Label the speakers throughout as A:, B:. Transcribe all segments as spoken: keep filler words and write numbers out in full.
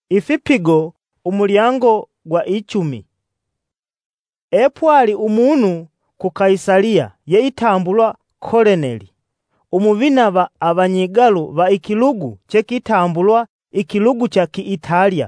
A: Ifipigo umulyango gwa icumi. Epwali umunu ku Kaisaria yeitambulwa Koleneli, umuvina ba abanyigalu ba ikilugu chekitambulwa ikilugu cha Kiitalia.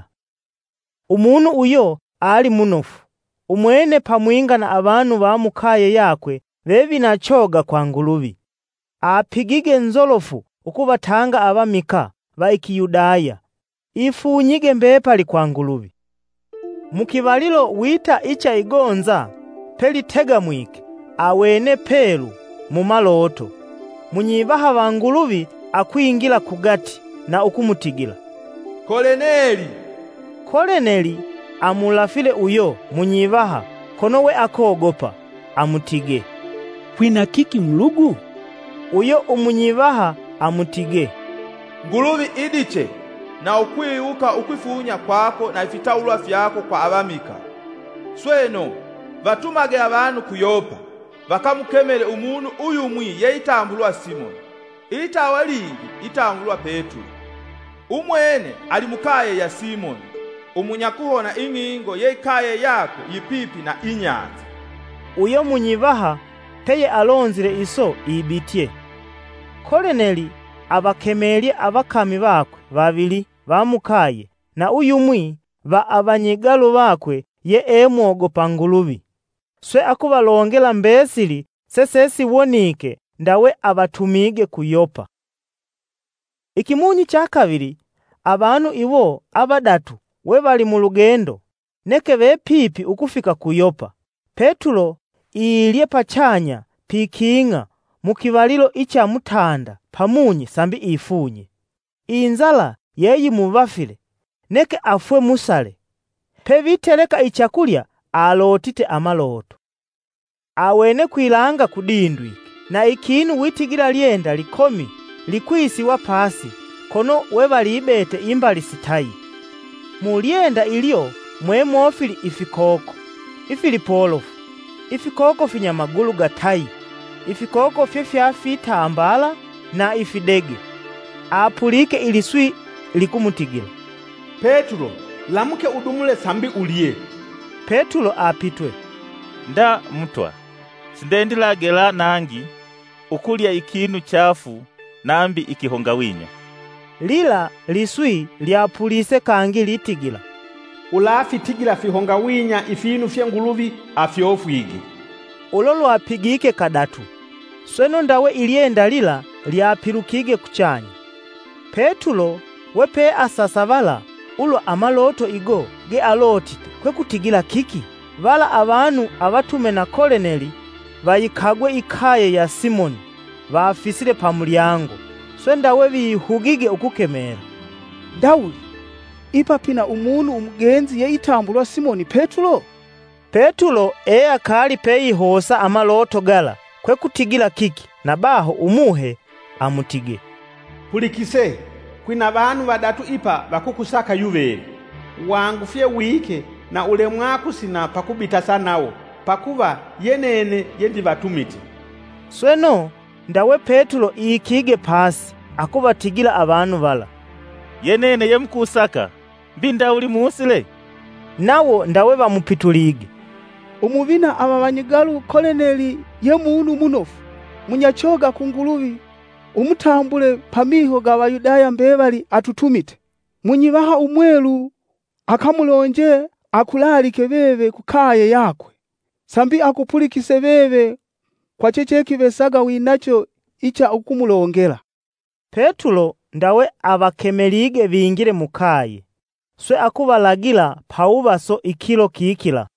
A: Umunu uyo ali munofu, umwene pamwinga na abantu bamukaye yakwe bebinachoga kwa Nguluvi. Apigige nzolofu ukubatanga abamika ba Ikiyudaya, ifunyige mbepali kwa Nguluvi. Mukibalilo wita icha igonza pelitega mwike awene pelu mu maloto. Munyibaha ba Nguluvi akwingila kugati na ukumutigila, Koleneli. Koleneli amulafile uyo munyibaha kono we akogopa amutige, kwina kiki mlugu? Uyo umunyibaha amutige,
B: Nguluvi idiche na ukwiyuka ukwifunya kwako na ifitaulwa fyako kwa abamika. Sweno batumage abantu ku Yopa bakamukemele umunu uyu mwi yeitambulwa Simoni, itawa lingi itambulwa Petro. Umwene ali mukaye ya Simoni, umunyakuhona ing'ingo yeikaye yako yipipi na inyanza.
A: Uyo munyibaha peye alonzile iso ibitye. Koleneli abakemelye abakami bakwe babili bamukaye na uyu mwi ba abanyigalu bakwe ye emwogopa Nguluvi. Swe akubalongela mbesili sesesi wonike ndawe abatumige ku Yopa. Ikimunyi cha kabiri abantu iwo abadatu we bali mu lugendo neke bepipi ukufika ku Yopa. Petro ilye pachanya pikinga mukibalilo icha mutanda pamunyi sambi ifunye. Inzala yeyi mubafile neke afwe musale. Peviteleka ichakulya alotite amaloto. Awene kwilanga kudindwike na ikinu witigira lyenda likomi likwisiwa pasi kono webalibete imbali sitayi. Mulyenda ilyo mwemofili ifikoko, ifilipolofu, ifikoko finya magulu gatayi, ifikoko fyefya fitambala na ifidege. Apulike iliswi likumutigila,
C: Petro, lamuke udumule sambi uliye.
A: Petro apitwe,
D: nda mutwa, sindendilagela nangi ukulya ikinu chafu nambi ikihongawinya.
A: Lila liswi lyapulise kangi litigila,
C: ulafi tigila fihongawinya ifinu fya Nguluvi afyofwigi.
A: Ulo lwapigike kadatu. Sweno ndawe ilyenda lila lyapilukige kuchanya. Petro wepe asasavala ulo amaloto igo ge alotite kwe kutigila kiki. Vala abantu abatume na Koleneli bayikagwe ikaye ya Simoni bafisile pa mulyango. Swe ndawe bihugige ukukemera,
E: Dawuli, ipapina umunu umugenzi yeitambulwa Simoni Petro?
A: Petro eya kali peyihosa amaloto gala kwe kutigila kiki na baho umuhe amutige,
C: Pulikise, kwina bantu badatu ipa bakukusaka yuveli. Wangu fye wike na ule mwaku sina pakubita sanawo pakuba yenene yendi batumiti.
A: Sweno ndawe Petro ikige pasi akubatigila abantu bala,
D: yenene yemkusaka mbinda uli musile.
A: Nawo ndawe bamupitulige,
E: umuvina aba banyigalu Koleneli ye muntu munofu munyachoga ku Nguluvi, umutambule pamiho ga Bayudaya mbebali atutumite. Munyibaha umwelu akamulonje akulalike bebe kukaye yakwe sambi akupulikise bebe kwa checheki besaga winacho icha ukumulongela.
A: Petro ndawe abakemelige bingire mukaye. Swe akubalagila paubaso ikilo kikila.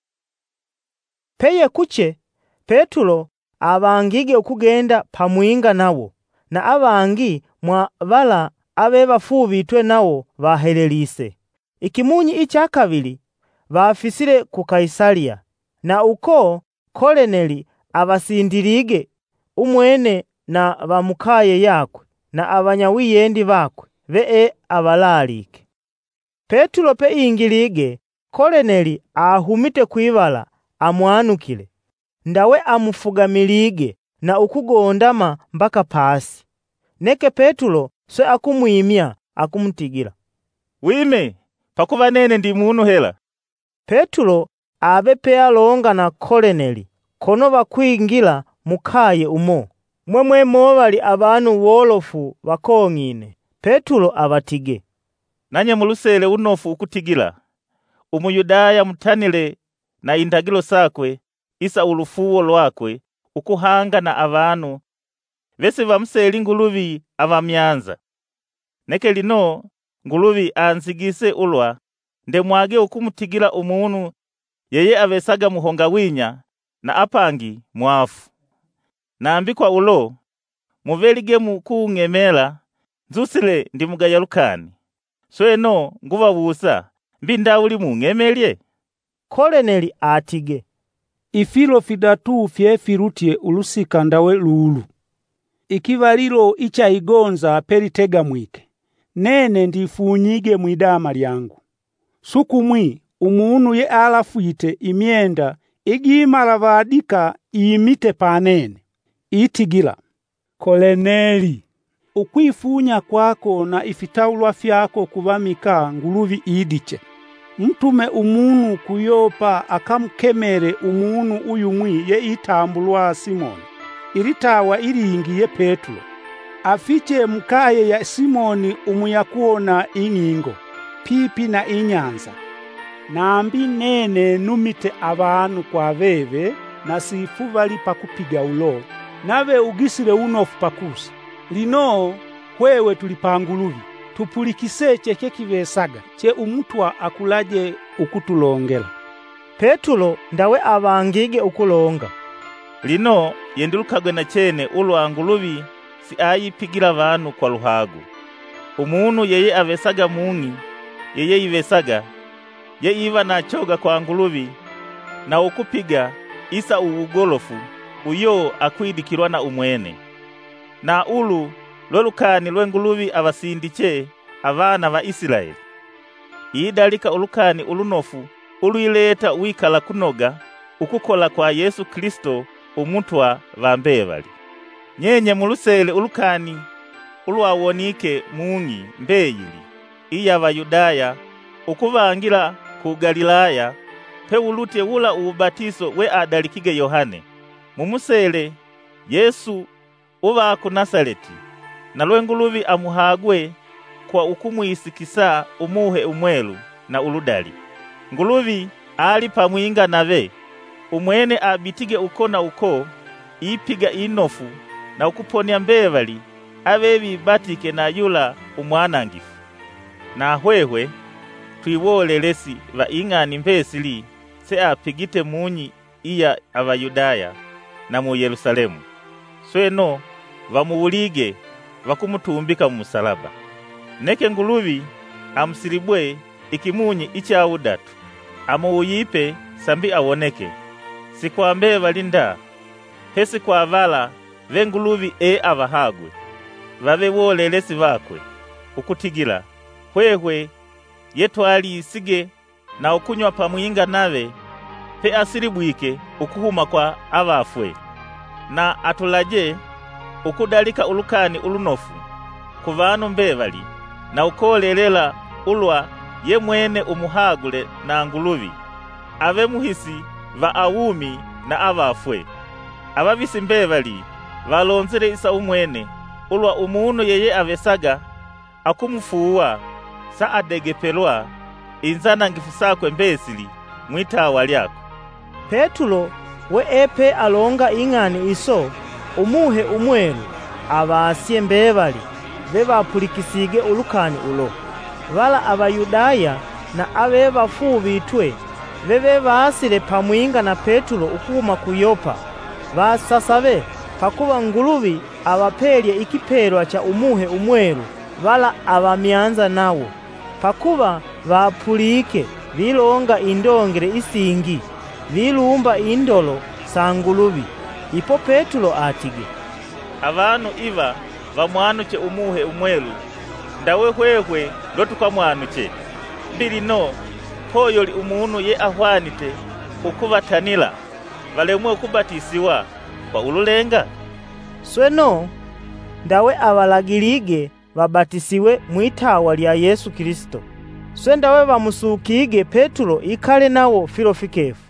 A: Peye kuche Petro abangige ukugenda pamwinga nawo na abangi mwa bala abe bafubitwe nawo bahelelise. Ikimunyi icha kabili bafisile ku Kaisaria na uko Koleneli abasindirige umwene na bamukaye yakwe na abanyawiyendi bakwe bee abalalike. Petro pe ingilige Koleneli ahumite kwibala amwanukile, ndawe amufugamilige na ukugondama mpaka pasi. Neke Petro swe akumwimya akumutigila,
D: Wime pakuva nene ndi munu hela.
A: Petulo abe pe alonga na Koleneli kono bakwingila mukaye umo mwemwe movali abantu wolofu bakong'ine. Petulo abatige,
D: nanye mulusele unofu ukutigila umuyudaya mutanile na indagilo sakwe isa ulufuwo lwakwe ukuhanga na abantu bese bamuseli nguluvi abamyanza. Neke lino nguluvi anzigise ulwa ndemwage ukumutigila umunu yeye abesaga muhonga winya na apangi mwafu. Naambikwa ulo muvelige mukung'emela nzusile ndi mugaya lukani. Sweno nguva busa mbinda uli mung'emelye.
A: Koleneli atige,
F: ifilo fidatu fye firutie ulusika ndawe lulu. Ikivalilo icha igonza peritega mwike. Nene ndifunyige mwidama lyangu. Sukumwi umunu ye alafuite imienda igimala vadika imite panene. Itigila, Koleneli, ukwifunya kwako na ifitaulwa fyako kuvamika nguluvi idiche. Mtume umunu kuyopa akamkemere umunu uyumwi ye itambulwa Simoni. Iritawa iringi ye Petulo. Afiche mukaye ya Simoni umuyakuona ingingo, pipi na inyanza. Nambi nene numite abantu kwa veve na sifuvali pakupiga ulo. Nave ugisire unofu pakusa. Lino hwewe tulipanguluvi. Tupulikise cheke kivesaga. Che umutwa akulaje ukutulongela.
A: Petulo ndawe abangige ukulonga.
D: Lino yendulukagwe na chene ulwa nguluvi si ayipigira abantu kwa luhagu. Umunu yeye avesaga mungi, yeye ivesaga, ye iva na choga kwa nguluvi, na ukupiga isa uugolofu, uyo akwidikirwa na umwene. Na ulu lolukani lwe nguluvi abasindiche abana ba Isiraeli. Idalika ulukani ulunofu uluileta uikala kunoga ukukola kwa Yesu Kristo umutwa vambevali. Nyenye mulusele ulukani ulwawonike mungi mbeyili iya Abayudaya ukuvangira ku Galilaya pe ulute ula ubatiso we adalikige Yohane. Mumusele Yesu uva ku Nazareti na lwenguluvi amuhagwe kwa ukumuisikisa umuhe umwelu na uludali. Nguluvi ali pamwinga nave umwene abitige uko na uko ipiga inofu na ukuponya mbevali abebi batike na yula umwanangifu. Na hwehwe twiwolelesi va ing'ani mbesili se apigite munyi iya Abayudaya na mu Yerusalemu. Sweno vamuulige vakumutumbika mu musalaba. Neke nguluvi amusiribwe ikimunyi icha udatu. Amuuyipe sambi awoneke. Sikwambe valinda. Hesi kwa vala venguluvi e avahagwe. Vave wolelesi vakwe. Ukutigila. Hwehwe yetwali isige na ukunywa pamwinga nave. Pe asiribwike ukuhuma kwa avafwe. Na atulaje ukudalika ulukani ulunofu kuvanu mbevali na ukolelela ulwa ye mwene umuhagule na nguluvi ave muhisi va awumi na avafwe. Ababisi mbevali valonzere isa umwene ulwa umunu yeye avesaga akumufuwa sa adegepelwa inzana ngifusakwe mbesili mwitawa lyako.
A: Petulo we epe alonga ing'ani iso umuhe umwelu abasye mbevali bebapulikisige ulukani ulo. Vala Abayudaya na abe bafu bitwe bebe basile pamwinga na Petulo ukuma kuyopa basasabe pakuba nguluvi abapelye ikipelwa cha umuhe umwelu vala abamyanza nawo pakuba bapulike vilonga indongere isingi vilumba indolo sanguluvi. Ipo Petulo atige, abantu iva vamwanuche umuhe umwelu ndawe hwehwe lotukamwanuche. Mbili no hoyoli umunu ye ahwanite ukubatanila valemwe kubatisiwa kwa ululenga. Sweno ndawe abalagilige babatisiwe mwitawa lya Yesu Kristo. swe ndawe bamusukige Petulo ikale nawo filo fikefu.